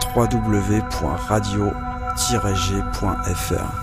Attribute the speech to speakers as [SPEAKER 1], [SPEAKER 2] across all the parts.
[SPEAKER 1] www.radio-g.fr.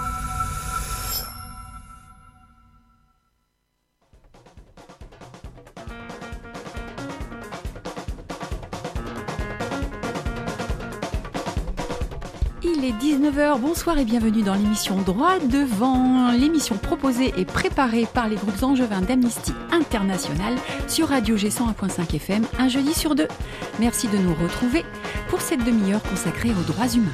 [SPEAKER 2] Il est 19h, bonsoir et bienvenue dans l'émission Droit Devant, l'émission proposée et préparée par les groupes angevins d'Amnesty International sur Radio G 101.5 FM, un jeudi sur deux. Merci de nous retrouver pour cette demi-heure consacrée aux droits humains.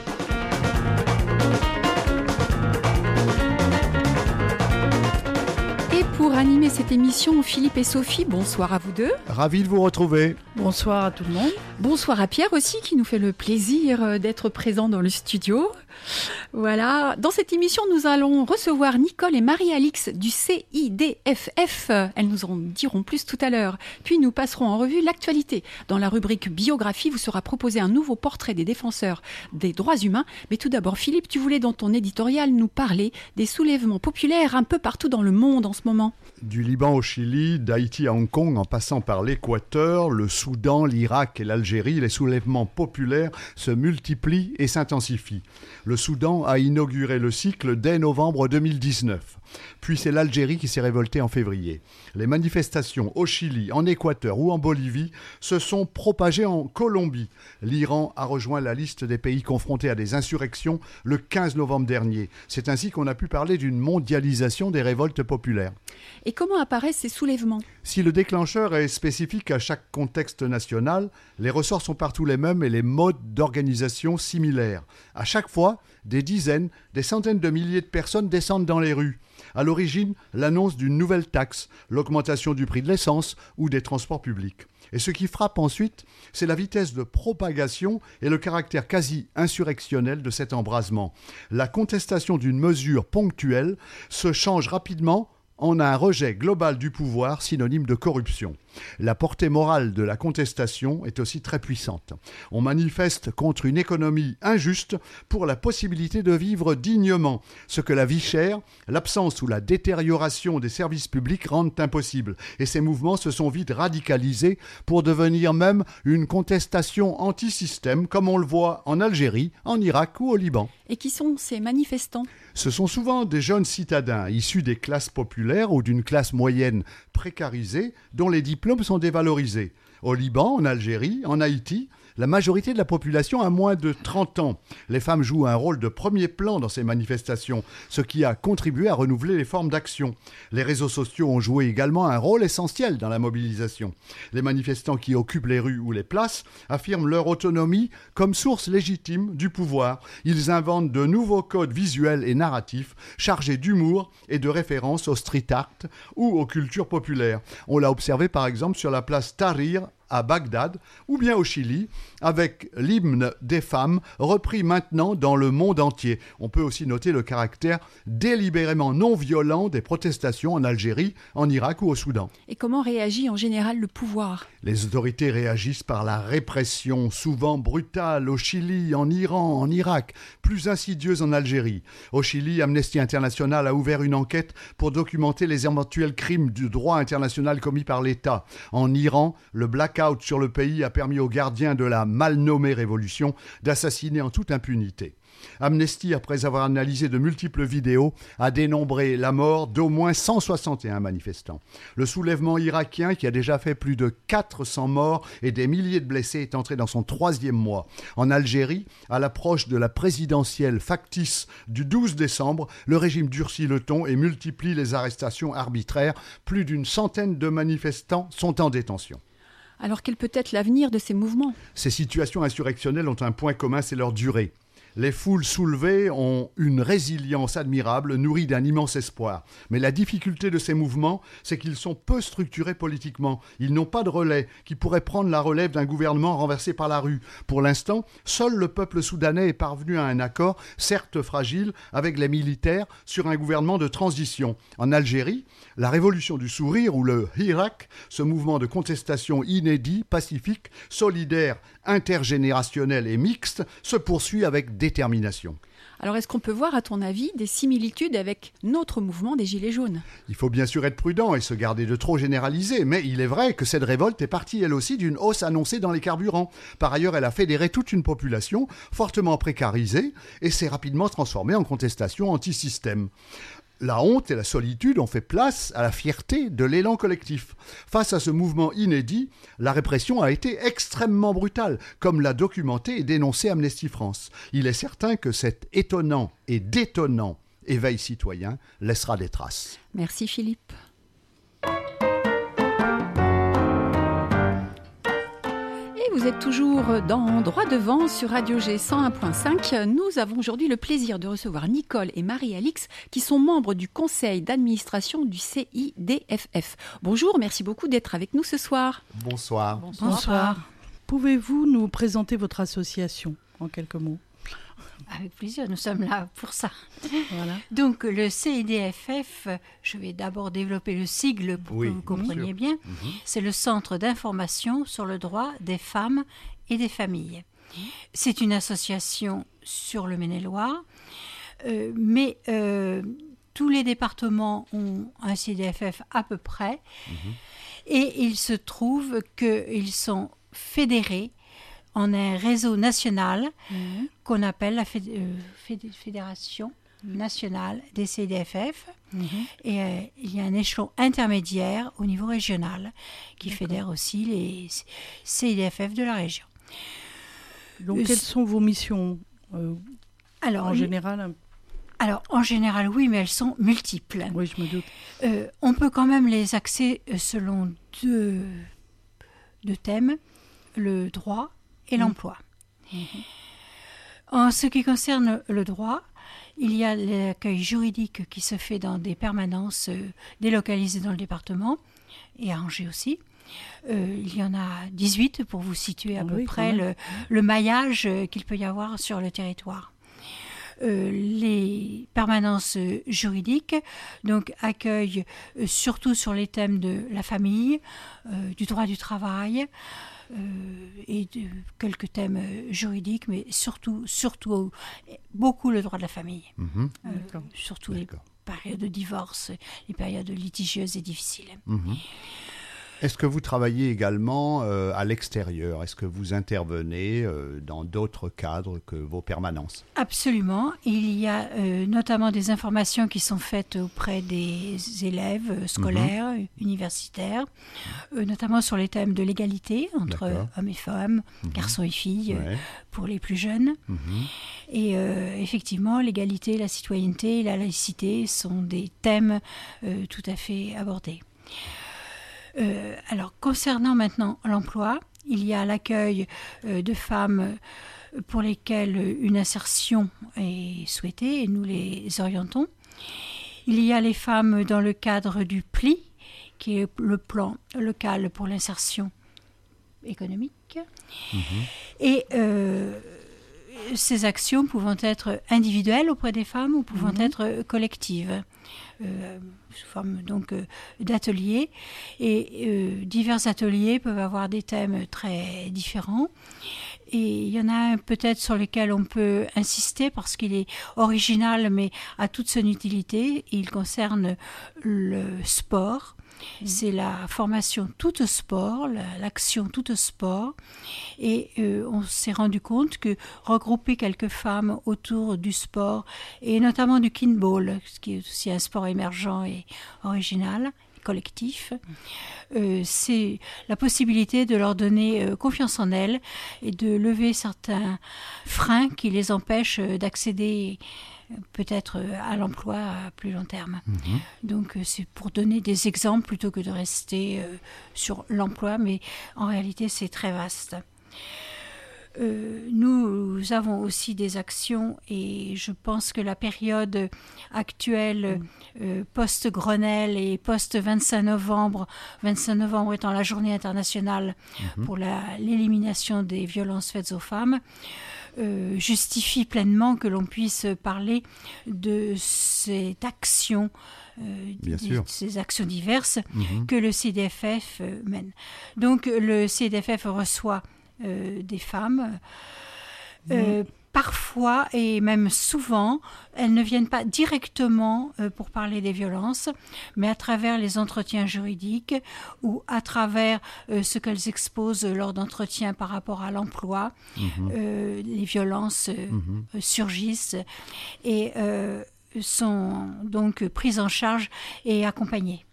[SPEAKER 2] Et pour animer cette émission, Philippe et Sophie, bonsoir à vous deux.
[SPEAKER 3] Ravi de vous retrouver.
[SPEAKER 4] Bonsoir à tout le monde.
[SPEAKER 2] Bonsoir à Pierre aussi, qui nous fait le plaisir d'être présent dans le studio. Voilà. Dans cette émission, nous allons recevoir Nicole et Marie-Alix du CIDFF. Elles nous en diront plus tout à l'heure. Puis nous passerons en revue l'actualité. Dans la rubrique biographie, vous sera proposé un nouveau portrait des défenseurs des droits humains. Mais tout d'abord, Philippe, tu voulais dans ton éditorial nous parler des soulèvements populaires un peu partout dans le monde en ce moment.
[SPEAKER 3] Du Liban au Chili, d'Haïti à Hong Kong, en passant par l'Équateur, le Soudan, l'Irak et l'Algérie, les soulèvements populaires se multiplient et s'intensifient. Le Soudan a inauguré le cycle dès novembre 2019. Puis c'est l'Algérie qui s'est révoltée en février. Les manifestations au Chili, en Équateur ou en Bolivie se sont propagées en Colombie. L'Iran a rejoint la liste des pays confrontés à des insurrections le 15 novembre dernier. C'est ainsi qu'on a pu parler d'une mondialisation des révoltes populaires.
[SPEAKER 2] Et comment apparaissent ces soulèvements ?
[SPEAKER 3] Si le déclencheur est spécifique à chaque contexte national, les ressorts sont partout les mêmes et les modes d'organisation similaires. À chaque fois, des dizaines, des centaines de milliers de personnes descendent dans les rues. À l'origine, l'annonce d'une nouvelle taxe, l'augmentation du prix de l'essence ou des transports publics. Et ce qui frappe ensuite, c'est la vitesse de propagation et le caractère quasi insurrectionnel de cet embrasement. La contestation d'une mesure ponctuelle se change rapidement en un rejet global du pouvoir synonyme de corruption. La portée morale de la contestation est aussi très puissante. On manifeste contre une économie injuste pour la possibilité de vivre dignement, ce que la vie chère, l'absence ou la détérioration des services publics rendent impossible. Et ces mouvements se sont vite radicalisés pour devenir même une contestation anti-système, comme on le voit en Algérie, en Irak ou au Liban.
[SPEAKER 2] Et qui sont ces manifestants ?
[SPEAKER 3] Ce sont souvent des jeunes citadins issus des classes populaires ou d'une classe moyenne précarisée dont les diplômes sont dévalorisés. Au Liban, en Algérie, en Haïti, la majorité de la population a moins de 30 ans. Les femmes jouent un rôle de premier plan dans ces manifestations, ce qui a contribué à renouveler les formes d'action. Les réseaux sociaux ont joué également un rôle essentiel dans la mobilisation. Les manifestants qui occupent les rues ou les places affirment leur autonomie comme source légitime du pouvoir. Ils inventent de nouveaux codes visuels et narratifs chargés d'humour et de références au street art ou aux cultures populaires. On l'a observé par exemple sur la place Tahrir à Bagdad, ou bien au Chili, avec l'hymne des femmes repris maintenant dans le monde entier. On peut aussi noter le caractère délibérément non violent des protestations en Algérie, en Irak ou au Soudan.
[SPEAKER 2] Et comment réagit en général le pouvoir ?
[SPEAKER 3] Les autorités réagissent par la répression, souvent brutale, au Chili, en Iran, en Irak, plus insidieuse en Algérie. Au Chili, Amnesty International a ouvert une enquête pour documenter les éventuels crimes du droit international commis par l'État. En Iran, le blackout sur le pays a permis aux gardiens de la mal nommée révolution d'assassiner en toute impunité. Amnesty, après avoir analysé de multiples vidéos, a dénombré la mort d'au moins 161 manifestants. Le soulèvement irakien, qui a déjà fait plus de 400 morts et des milliers de blessés, est entré dans son 3e mois. En Algérie, à l'approche de la présidentielle factice du 12 décembre, le régime durcit le ton et multiplie les arrestations arbitraires. Plus d'une centaine de manifestants sont en détention.
[SPEAKER 2] Alors quel peut être l'avenir de ces mouvements ?
[SPEAKER 3] Ces situations insurrectionnelles ont un point commun, c'est leur durée. Les foules soulevées ont une résilience admirable, nourrie d'un immense espoir. Mais la difficulté de ces mouvements, c'est qu'ils sont peu structurés politiquement. Ils n'ont pas de relais qui pourrait prendre la relève d'un gouvernement renversé par la rue. Pour l'instant, seul le peuple soudanais est parvenu à un accord, certes fragile, avec les militaires sur un gouvernement de transition. En Algérie, la révolution du sourire ou le Hirak, ce mouvement de contestation inédit, pacifique, solidaire, intergénérationnel et mixte, se poursuit avec détermination.
[SPEAKER 2] Alors, est-ce qu'on peut voir, à ton avis, des similitudes avec notre mouvement des Gilets jaunes ?
[SPEAKER 3] Il faut bien sûr être prudent et se garder de trop généraliser, mais il est vrai que cette révolte est partie elle aussi d'une hausse annoncée dans les carburants. Par ailleurs, elle a fédéré toute une population fortement précarisée et s'est rapidement transformée en contestation anti-système. La honte et la solitude ont fait place à la fierté de l'élan collectif. Face à ce mouvement inédit, la répression a été extrêmement brutale, comme l'a documenté et dénoncé Amnesty France. Il est certain que cet étonnant et détonnant éveil citoyen laissera des traces.
[SPEAKER 2] Merci Philippe. Vous êtes toujours dans Droit Devant sur Radio G 101.5. Nous avons aujourd'hui le plaisir de recevoir Nicole et Marie-Alix qui sont membres du conseil d'administration du CIDFF. Bonjour, merci beaucoup d'être avec nous ce soir.
[SPEAKER 3] Bonsoir.
[SPEAKER 1] Bonsoir. Pouvez-vous nous présenter votre association en quelques mots ?
[SPEAKER 4] Avec plaisir, nous sommes là pour ça.
[SPEAKER 1] Voilà.
[SPEAKER 4] Donc le CIDFF, je vais d'abord développer le sigle pour que vous compreniez bien. C'est le Centre d'information sur le droit des femmes et des familles. C'est une association sur le Maine-et-Loire, mais tous les départements ont un CIDFF à peu près, et il se trouve qu'ils sont fédérés en un réseau national qu'on appelle la Fédération nationale des CIDFF. Et il y a un échelon intermédiaire au niveau régional qui fédère aussi les CIDFF de la région.
[SPEAKER 1] Donc, quelles sont vos missions en général ?
[SPEAKER 4] Alors, en général, oui, mais elles sont multiples.
[SPEAKER 1] Oui, je me doute.
[SPEAKER 4] On peut quand même les axer selon deux thèmes, le droit et l'emploi. En ce qui concerne le droit, il y a l'accueil juridique qui se fait dans des permanences délocalisées dans le département, et à Angers aussi. Il y en a 18 pour vous situer à peu près le maillage qu'il peut y avoir sur le territoire. Les permanences juridiques donc accueillent surtout sur les thèmes de la famille, du droit du travail, et de quelques thèmes juridiques, mais surtout beaucoup le droit de la famille. Surtout les périodes de divorce, les périodes litigieuses et difficiles.
[SPEAKER 3] Est-ce que vous travaillez également à l'extérieur ? Est-ce que vous intervenez dans d'autres cadres que vos permanences ?
[SPEAKER 4] Absolument. Il y a notamment des informations qui sont faites auprès des élèves scolaires, universitaires, notamment sur les thèmes de l'égalité entre hommes et femmes, garçons et filles, pour les plus jeunes. Et effectivement, l'égalité, la citoyenneté et la laïcité sont des thèmes tout à fait abordés. Alors, concernant maintenant l'emploi, il y a l'accueil de femmes pour lesquelles une insertion est souhaitée et nous les orientons. Il y a les femmes dans le cadre du PLI, qui est le plan local pour l'insertion économique. Et ces actions pouvant être individuelles auprès des femmes ou pouvant être collectives. Sous forme donc d'ateliers, et divers ateliers peuvent avoir des thèmes très différents, et il y en a un peut-être sur lequel on peut insister parce qu'il est original mais a toute son utilité. Il concerne le sport. C'est la formation tout sport, l'action tout sport, et on s'est rendu compte que regrouper quelques femmes autour du sport, et notamment du kinball, qui est aussi un sport émergent et original, collectif, c'est la possibilité de leur donner confiance en elles et de lever certains freins qui les empêchent d'accéder peut-être à l'emploi à plus long terme. Donc c'est pour donner des exemples plutôt que de rester sur l'emploi, mais en réalité c'est très vaste. Nous avons aussi des actions, et je pense que la période actuelle, post-Grenelle et post-25 novembre étant la journée internationale pour l'élimination des violences faites aux femmes, justifie pleinement que l'on puisse parler de cette action, ces actions diverses que le CIDFF mène. Donc le CIDFF reçoit des femmes parfois et même souvent, elles ne viennent pas directement pour parler des violences, mais à travers les entretiens juridiques ou à travers ce qu'elles exposent lors d'entretiens par rapport à l'emploi. Les violences surgissent et sont donc prises en charge et accompagnées.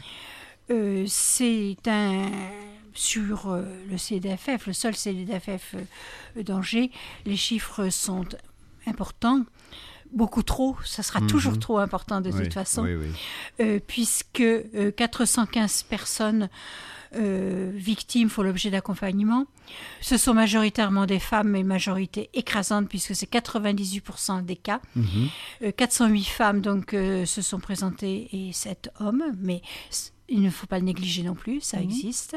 [SPEAKER 4] C'est sur le CDFF, le seul CDFF d'Angers, les chiffres sont importants, beaucoup trop, ça sera toujours trop important de toute façon, puisque 415 personnes victimes font l'objet d'accompagnement. Ce sont majoritairement des femmes, mais majorité écrasante, puisque c'est 98% des cas. 408 femmes donc, se sont présentées et 7 hommes, mais il ne faut pas le négliger non plus, ça existe.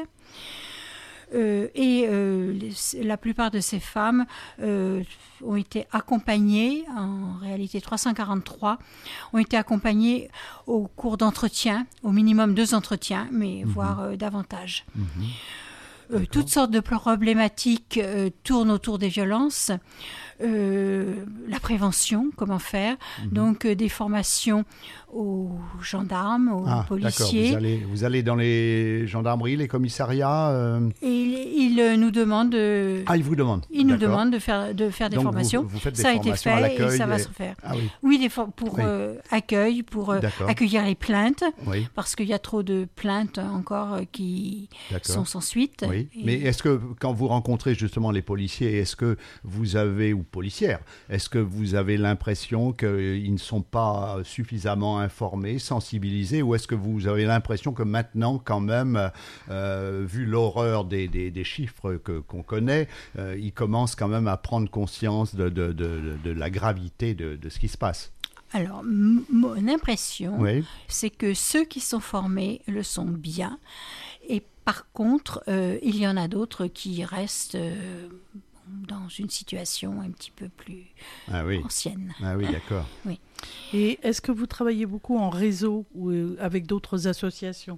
[SPEAKER 4] La plupart de ces femmes ont été accompagnées, en réalité 343, ont été accompagnées au cours d'entretiens, au minimum 2 entretiens, mais voire davantage. Toutes sortes de problématiques tournent autour des violences. La prévention, comment faire, donc des formations aux gendarmes, aux policiers.
[SPEAKER 3] D'accord. Vous allez dans les gendarmeries, les commissariats
[SPEAKER 4] Ils nous demandent
[SPEAKER 3] ils vous demandent.
[SPEAKER 4] Ils nous demandent de faire des
[SPEAKER 3] donc
[SPEAKER 4] formations.
[SPEAKER 3] Vous faites des
[SPEAKER 4] ça a
[SPEAKER 3] formations
[SPEAKER 4] été fait
[SPEAKER 3] à l'accueil
[SPEAKER 4] et ça va se faire.
[SPEAKER 3] Oui,
[SPEAKER 4] pour accueil, pour accueillir les plaintes, parce qu'il y a trop de plaintes encore qui sont sans suite.
[SPEAKER 3] Oui. Mais est-ce que quand vous rencontrez justement les policiers, est-ce que vous avez, ou policières, est-ce que vous avez l'impression qu'ils ne sont pas suffisamment informés, sensibilisés, ou est-ce que vous avez l'impression que maintenant, quand même, vu l'horreur des chiffres qu'on connaît, ils commencent quand même à prendre conscience de la gravité de ce qui se passe?
[SPEAKER 4] Alors, mon impression, c'est que ceux qui sont formés le sont bien, et par contre, il y en a d'autres qui restent dans une situation un petit peu plus ancienne.
[SPEAKER 3] Ah oui, d'accord.
[SPEAKER 4] Oui.
[SPEAKER 1] Et est-ce que vous travaillez beaucoup en réseau ou avec d'autres associations?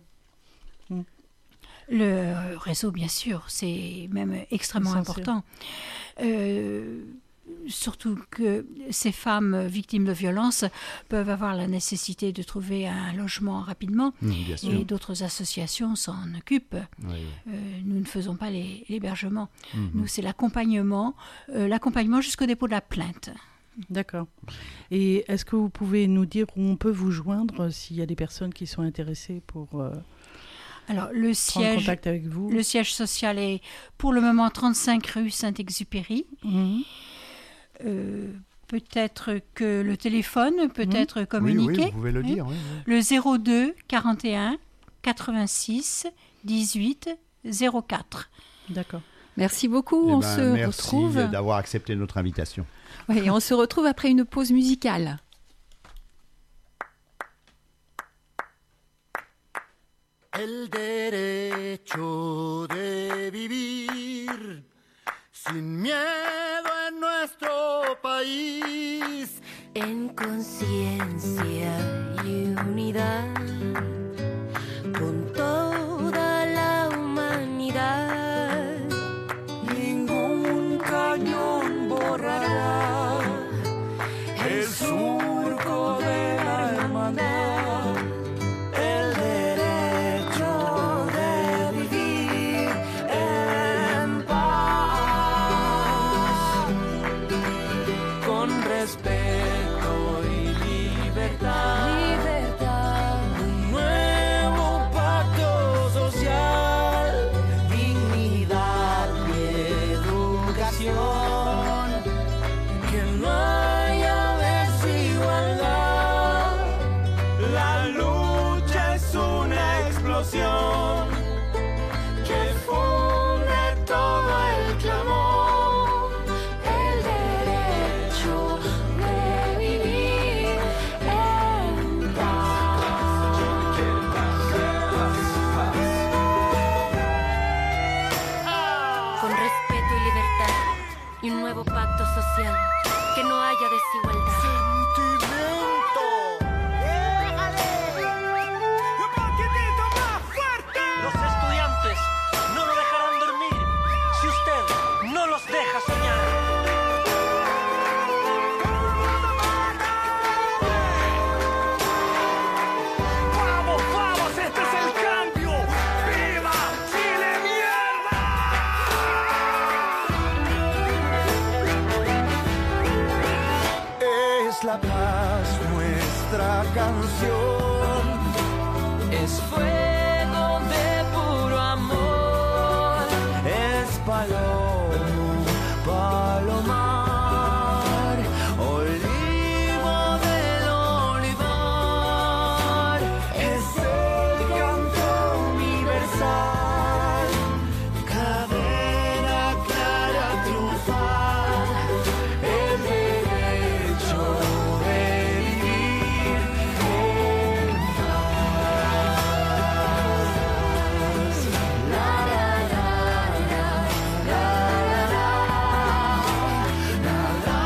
[SPEAKER 4] Le réseau, bien sûr, c'est même extrêmement important. Surtout que ces femmes victimes de violences peuvent avoir la nécessité de trouver un logement rapidement, et d'autres associations s'en occupent. Nous ne faisons pas l'hébergement. Nous, c'est l'accompagnement jusqu'au dépôt de la plainte.
[SPEAKER 1] D'accord. Et est-ce que vous pouvez nous dire où on peut vous joindre s'il y a des personnes qui sont intéressées pour
[SPEAKER 4] Alors,
[SPEAKER 1] prendre contact avec vous?
[SPEAKER 4] Le siège social est pour le moment 35 rue Saint-Exupéry. Peut-être que le téléphone peut être communiqué.
[SPEAKER 3] Oui, vous pouvez le dire.
[SPEAKER 4] Le 02 41 86 18 04.
[SPEAKER 1] D'accord.
[SPEAKER 2] Merci beaucoup. Retrouve.
[SPEAKER 3] Merci d'avoir accepté notre invitation.
[SPEAKER 2] Oui, on se retrouve après une pause musicale.
[SPEAKER 5] El derecho de vivir sin miedo en nuestro país,
[SPEAKER 6] en conciencia y unidad, con toda la humanidad.
[SPEAKER 5] Ningún cañón borrará el surco de la hermandad. El derecho de vivir en paz, con respeto y libertad. nuestra canción es fuego de puro amor, es palomo, palomar, olivo del olivar, es el canto universal, cadena clara triunfal, el derecho de vivir en paz. La la la la la la la la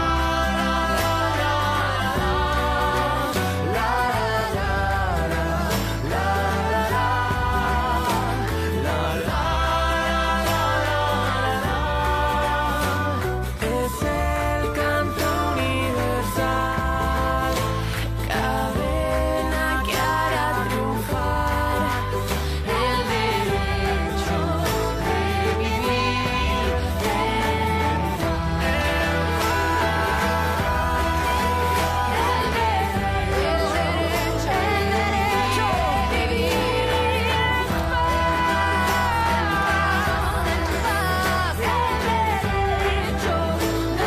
[SPEAKER 5] es el canto universal, cadena que hará triunfar el derecho de vivir en paz. El derecho de vivir en paz. El derecho de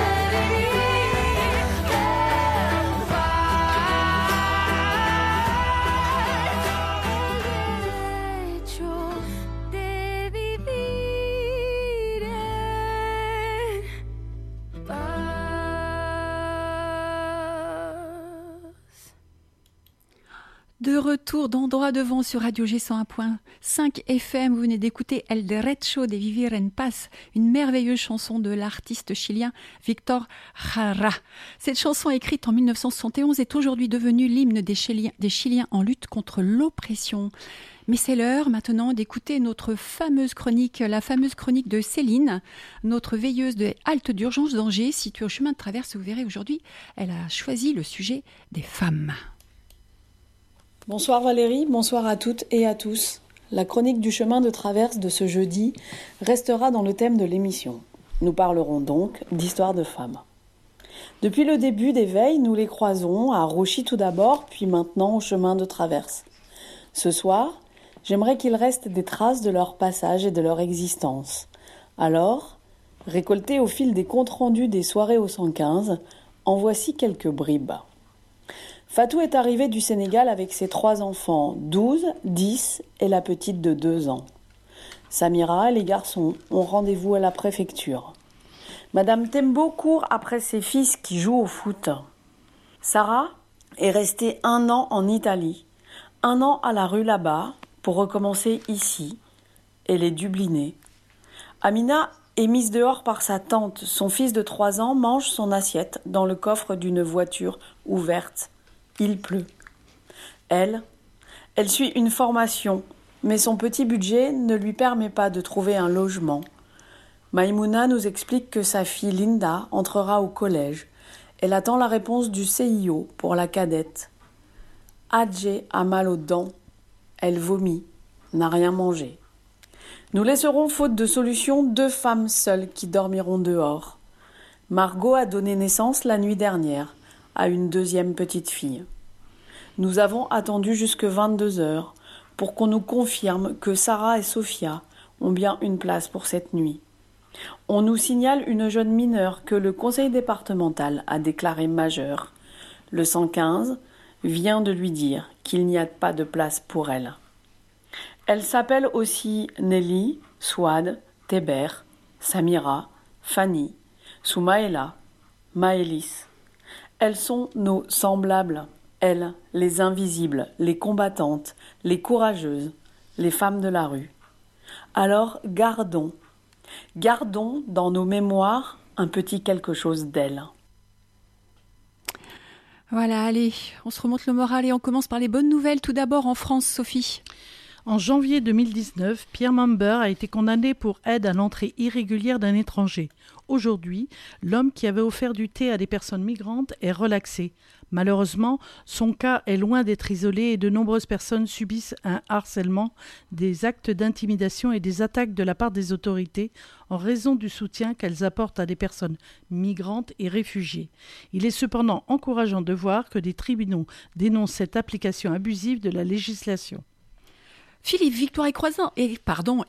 [SPEAKER 5] vivir en paz.
[SPEAKER 2] De retour dans Droit Devant sur Radio G101.5 FM, vous venez d'écouter El Derecho de Vivir en Paz, une merveilleuse chanson de l'artiste chilien Víctor Jara. Cette chanson écrite en 1971 est aujourd'hui devenue l'hymne des Chiliens en lutte contre l'oppression. Mais c'est l'heure maintenant d'écouter notre fameuse chronique, la fameuse chronique de Céline, notre veilleuse de halte d'urgence d'Angers, située au chemin de traverse. Vous verrez aujourd'hui, elle a choisi le sujet des femmes.
[SPEAKER 7] Bonsoir Valérie, bonsoir à toutes et à tous. La chronique du chemin de traverse de ce jeudi restera dans le thème de l'émission. Nous parlerons donc d'histoire de femmes. Depuis le début des veilles, nous les croisons à Rouchy tout d'abord, puis maintenant au chemin de traverse. Ce soir, j'aimerais qu'il reste des traces de leur passage et de leur existence. Alors, récoltées au fil des comptes rendus des soirées au 115, en voici quelques bribes. Fatou est arrivée du Sénégal avec ses 3 enfants, 12, 10 et la petite de 2 ans. Samira et les garçons ont rendez-vous à la préfecture. Madame Tembo court après ses fils qui jouent au foot. Sarah est restée 1 an en Italie, 1 an à la rue là-bas pour recommencer ici. Elle est dublinée. Amina est mise dehors par sa tante. Son fils de 3 ans mange son assiette dans le coffre d'une voiture ouverte. Il pleut. Elle suit une formation, mais son petit budget ne lui permet pas de trouver un logement. Maïmouna nous explique que sa fille Linda entrera au collège. Elle attend la réponse du CIO pour la cadette. Adjé a mal aux dents. Elle vomit, n'a rien mangé. Nous laisserons, faute de solution, 2 femmes seules qui dormiront dehors. Margot a donné naissance la nuit dernière à une 2e petite fille. Nous avons attendu jusque 22 heures pour qu'on nous confirme que Sarah et Sophia ont bien une place pour cette nuit. On nous signale une jeune mineure que le conseil départemental a déclarée majeure. Le 115 vient de lui dire qu'il n'y a pas de place pour elle. Elle s'appelle aussi Nelly, Swad, Téber, Samira, Fanny, Soumaïla, Maëlys. Elles sont nos semblables, elles, les invisibles, les combattantes, les courageuses, les femmes de la rue. Alors gardons dans nos mémoires un petit quelque chose d'elles.
[SPEAKER 2] Voilà, allez, on se remonte le moral et on commence par les bonnes nouvelles. Tout d'abord en France, Sophie.
[SPEAKER 1] En janvier 2019, Pierre Mamber a été condamné pour aide à l'entrée irrégulière d'un étranger. Aujourd'hui, l'homme qui avait offert du thé à des personnes migrantes est relaxé. Malheureusement, son cas est loin d'être isolé et de nombreuses personnes subissent un harcèlement, des actes d'intimidation et des attaques de la part des autorités en raison du soutien qu'elles apportent à des personnes migrantes et réfugiées. Il est cependant encourageant de voir que des tribunaux dénoncent cette application abusive de la législation.
[SPEAKER 2] Philippe, Victoire et